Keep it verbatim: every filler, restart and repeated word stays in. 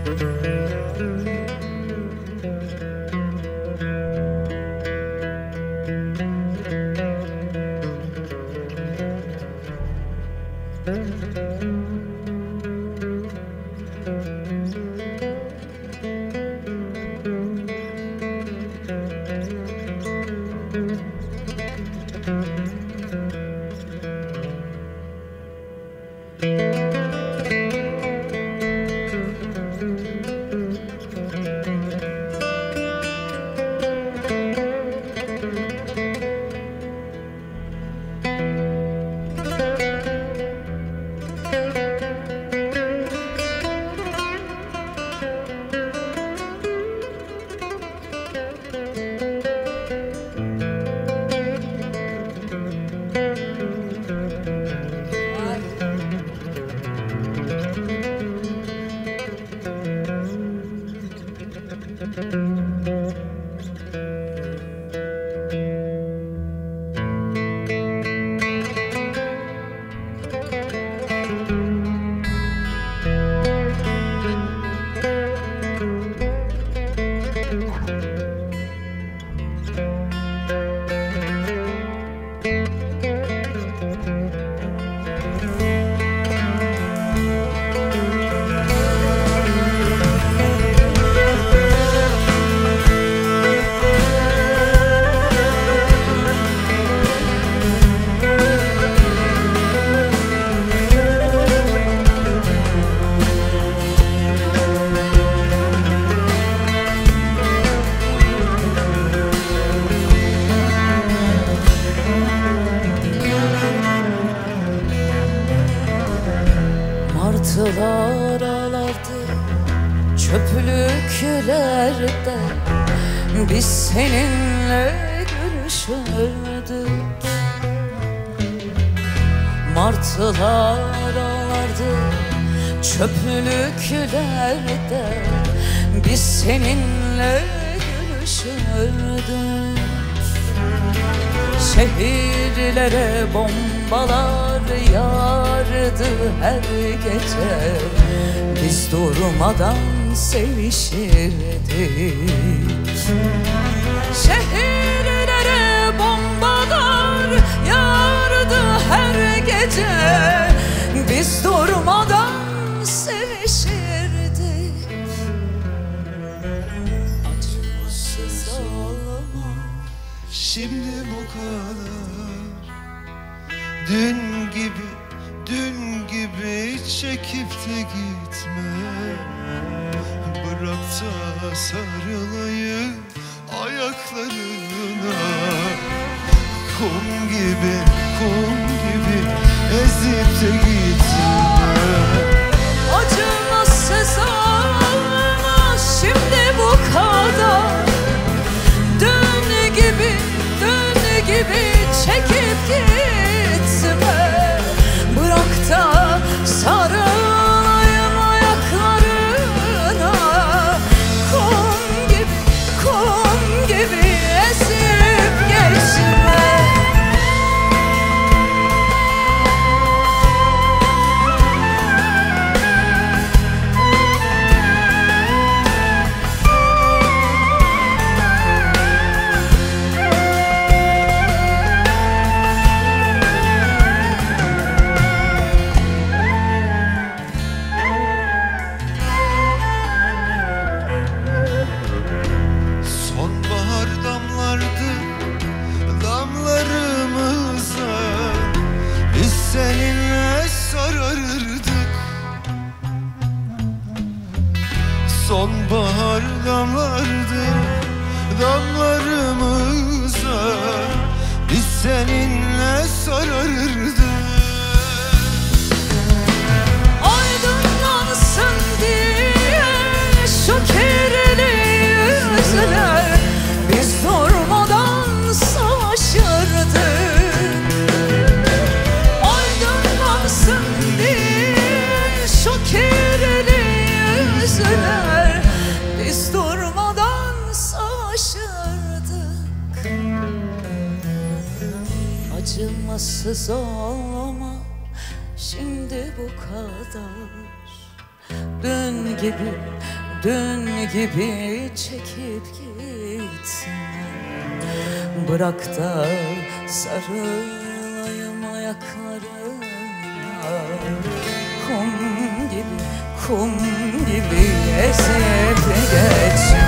Martılar ağlardı çöplüklerde, biz seninle gülüşürdük. Martılar ağlardı çöplüklerde, biz seninle gülüşürdük. Şehirlere bombalar yağardı her gece, biz durmadan sevişirdik. Şehirlere bombalar yağardı her gece, biz durmadan sevişirdik. Acımasız ağlama şimdi bu kadar. Dün gibi, dün gibi çekip de gitme. Bırak da sarılayım ayaklarına. Kum gibi, kum gibi ezip de gitme. Acımasız ağlama şimdi bu kadar. Dün gibi, dün gibi çekip gitme. Bırak da sarılayım ayaklarına. Kum gibi, kum gibi esip geçme. Seninle sararırdık. Sonbahar damlardı damlarımıza, biz seninle sararırdık. Aydınlansın diye şu kirli yüzler, biz durmadan savaşırdık. Şu kirli yüzler, biz durmadan savaşırdık. Acımasız olma şimdi bu kadar. Dün gibi, dün gibi çekip gitme. Bırak da sarılayım ayaklarına. Kum gibi, kum gibi ezip geçme.